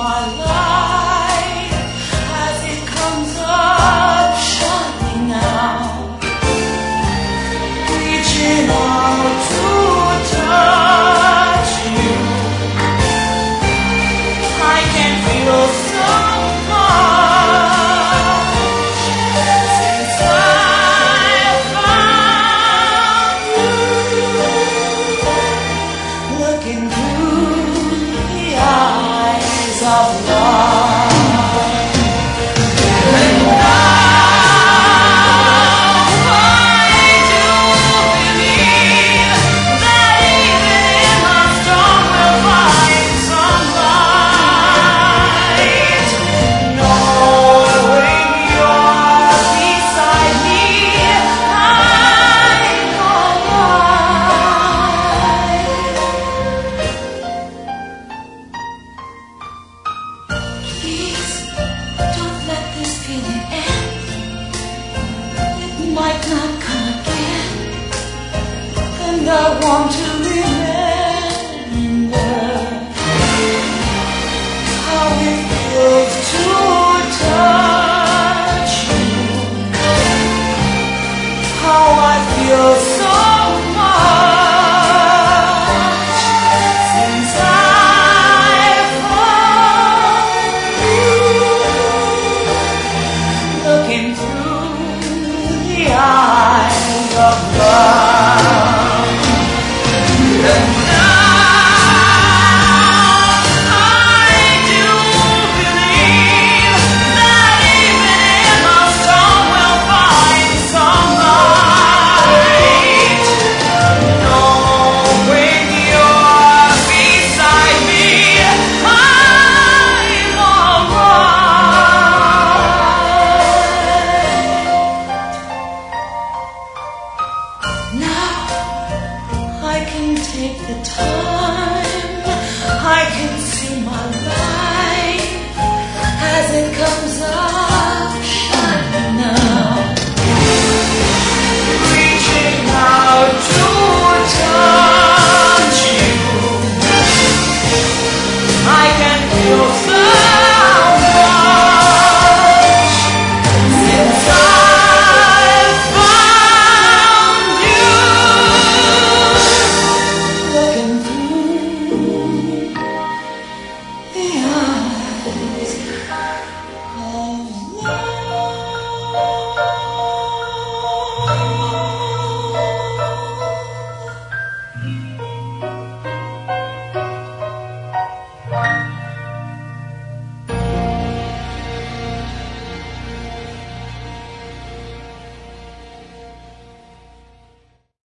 my life as it comes up shining now, reaching out to touch you. I can feel so much since I found you, looking through the eyes of love. And now I do believe that even in the storm we'll find some light. Knowing you're beside me, I know Please don't let this feeling end. It might not come again, and I want to